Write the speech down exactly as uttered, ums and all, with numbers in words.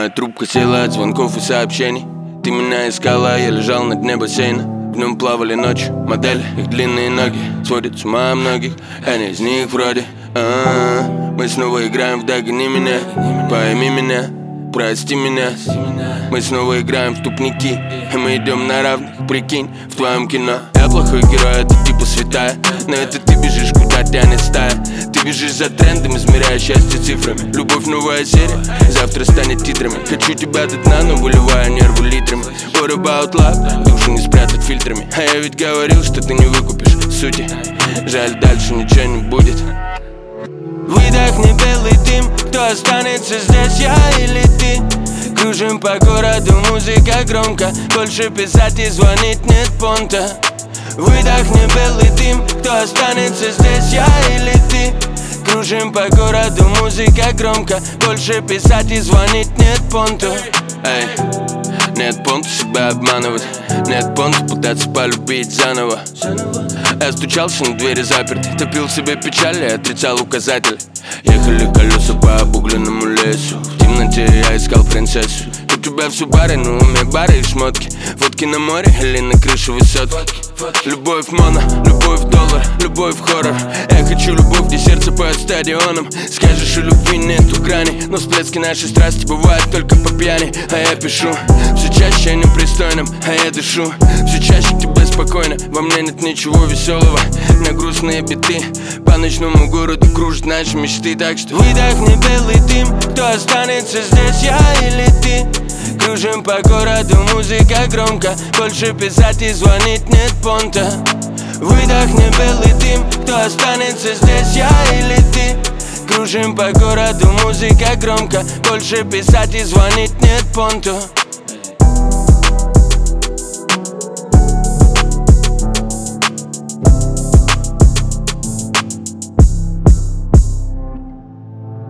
Моя трубка села от звонков и сообщений. Ты меня искала, я лежал на дне бассейна. В нем плавали ночью модели, их длинные ноги сводят с ума многих. Я не из них вроде. А-а-а. Мы снова играем в «Догони меня», пойми меня, прости меня. Мы снова играем в тупники, и мы идем на равных, прикинь, в твоем кино. Я плохой герой, это типа святая, но это ты бежишь, куда тянет стая. Ты бежишь за трендом, измеряя счастье цифрами. Любовь новая серия, завтра станет титрами. Хочу тебя до дна, но выливаю нервы литрами. What about love? Душу не спрятать фильтрами. А я ведь говорил, что ты не выкупишь сути. Жаль, дальше ничего не будет. Выдохни белый дым, кто останется здесь, я или ты? Кружим по городу, музыка громко, больше писать и звонить нет понта. Выдохни белый дым, кто останется здесь, я или ты? Кружим по городу, музыка громко, больше писать и звонить нет понту. Эй, нет понту себя обманывать, нет понту пытаться полюбить заново. Я стучался на двери заперты, топил в себе печаль и отрицал указатель. Ехали колеса по обугленному лесу, в темноте я искал принцессу. У тебя все бары, на уме бары и шмотки, водки на море или на крыше высотки. Любовь моно, любовь доллар, любовь хоррор. Я хочу любовь, где сердце поет стадионом. Скажешь, у любви нету грани, но всплески нашей страсти бывают только по пьяни. А я пишу, все чаще я непристойным, а я дышу все чаще тебе спокойно. Во мне нет ничего веселого, на грустные биты по ночному городу кружат наши мечты. Так что выдохни белый дым, кто останется здесь, я или ты? Кружим по городу, музыка громко, больше писать и звонить нет понта. Выдохни белый дым, кто останется здесь, я или ты? Кружим по городу, музыка громко, больше писать и звонить нет понта.